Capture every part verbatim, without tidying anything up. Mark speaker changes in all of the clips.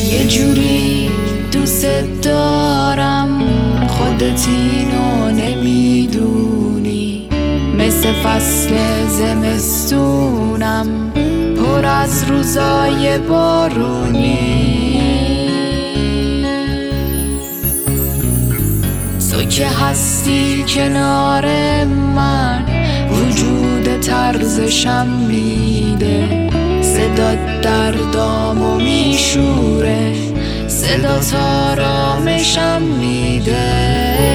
Speaker 1: یه جوری دوست دارم خودت اینو نمیدونی، مثل فصل زمستونم پر از روزای بارونی. تو که هستی کنار من وجود طرزشم میده، صدا دردامو میشوره، صدا آرامشم میده.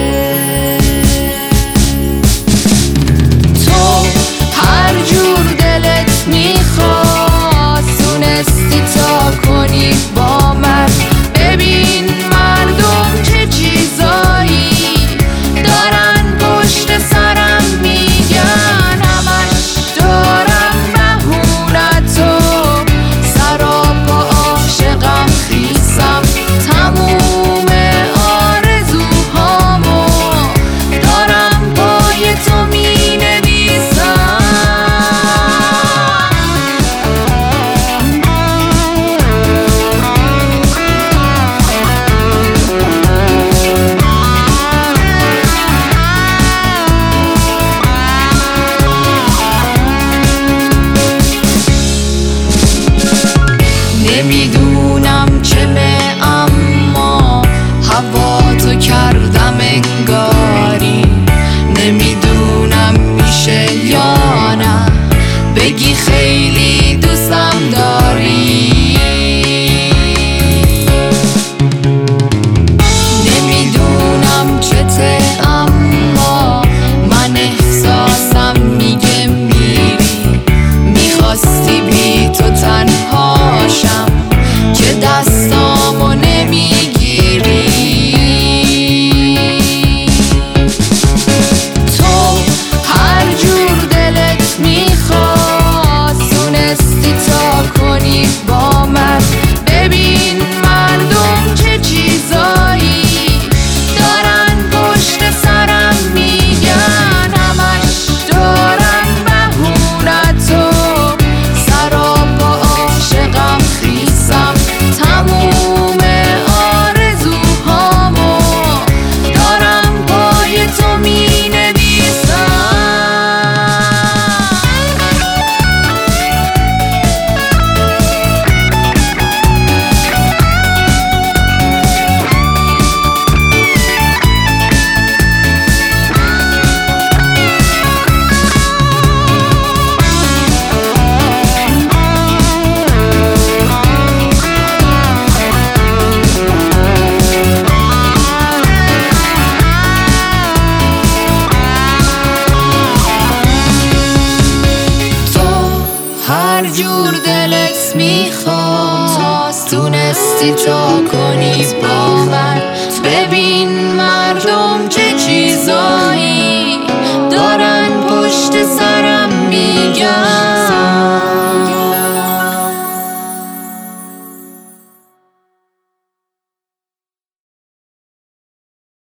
Speaker 1: تو هر جور دلت میخواست تونستی تا کنی با من. ببین مردم چه چیزایی دارن پشت سرم میگن، همش دارم بهونتو سراپا عاشقم خیسم، تموم آرزوهامو دارم پای تو مینویسم. نمیدونم چمه اما هوا تو کردم انگاری، نمیدونم میشه یا نه بگی خیلی دوستم داری. نمیدونم چته اما من احساسم میگه میری، میخواستی بی تو تنهاشم که دستامو نمیگیری. تو هر جور دلت میخواست تونستی تا کنی با من. ببین مردم چه چیزایی دارن پشت سرم میگن، همش دارم بهونتو سراپا عاشقم خیسم، تموم آرزوهامو دارم پای تو مینویسم. هر جور دلت میخواست تونستی تا کنی با